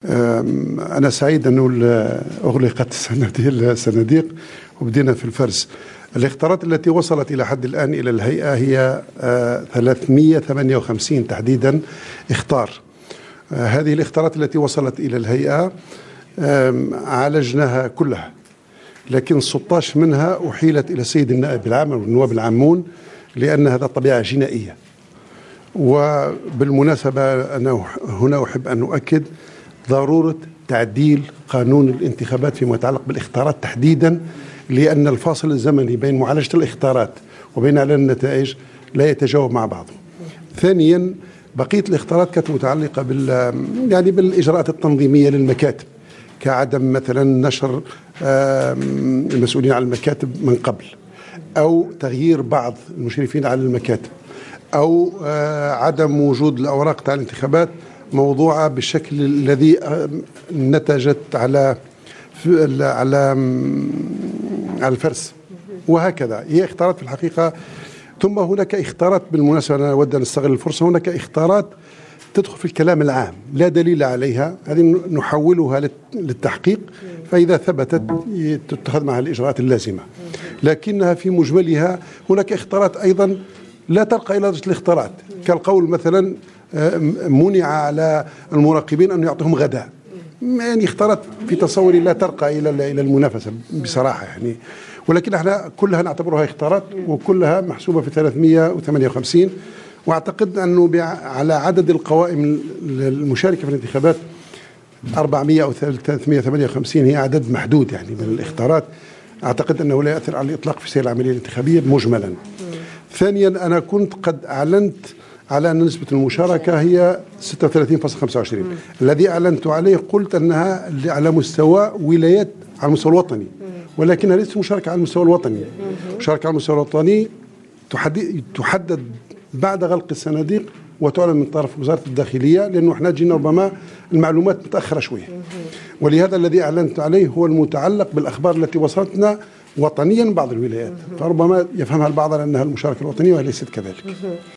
أنا سعيد أنه أغلقت الصناديق وبدينا في الفرز. الاختارات التي وصلت إلى حد الآن إلى الهيئة هي 358 تحديدا اختار. هذه الاختارات التي وصلت إلى الهيئة عالجناها كلها، لكن 16 منها أحيلت إلى السيد النائب العام أو النواب العامون لأن هذا طبيعة جنائية. وبالمناسبة أنا هنا أحب أن أؤكد ضرورة تعديل قانون الانتخابات فيما يتعلق بالاختارات تحديدا، لأن الفاصل الزمني بين معالجة الاختارات وبين إعلان النتائج لا يتجاوب مع بعضه. ثانيا، بقية الاختارات كانت متعلقة بالإجراءات التنظيمية للمكاتب، كعدم مثلا نشر المسؤولين على المكاتب من قبل، أو تغيير بعض المشرفين على المكاتب، أو عدم وجود الأوراق تاع الانتخابات موضوعة بالشكل الذي نتجت على الفرز، وهكذا. هي اختارات في الحقيقة. ثم هناك اختارات بالمناسبة، أنا أود أن أستغل الفرصة، هناك اختارات تدخل في الكلام العام لا دليل عليها، هذه نحولها للتحقيق، فإذا ثبتت تتخذ معها الإجراءات اللازمة، لكنها في مجملها هناك اختارات أيضا لا ترقى إلى درجة الاختارات، كالقول مثلا منع على المراقبين أن يعطيهم غداء، يعني اختارات في تصوري لا ترقى إلى المنافسة بصراحة يعني، ولكن احنا كلها نعتبرها اختارات وكلها محسوبة في 358. واعتقد انه على عدد القوائم المشاركة في الانتخابات 400 او 358 هي عدد محدود يعني من الاختارات، اعتقد انه لا يأثر على الاطلاق في سير العملية الانتخابية مجملا. ثانيا، انا كنت قد اعلنت على أن نسبة المشاركة هي 36.25. الذي أعلنت عليه قلت أنها على مستوى ولايات على المستوى الوطني، ولكنها ليست مشاركة على المستوى الوطني. مشاركة على المستوى الوطني تحدد بعد غلق الصناديق وتعلن من طرف وزارة الداخلية، لأنه احنا جينا ربما المعلومات متأخرة شوية، ولهذا الذي أعلنت عليه هو المتعلق بالأخبار التي وصلتنا وطنيا من بعض الولايات، فربما يفهمها البعض على أنها المشاركة الوطنية وليست كذلك.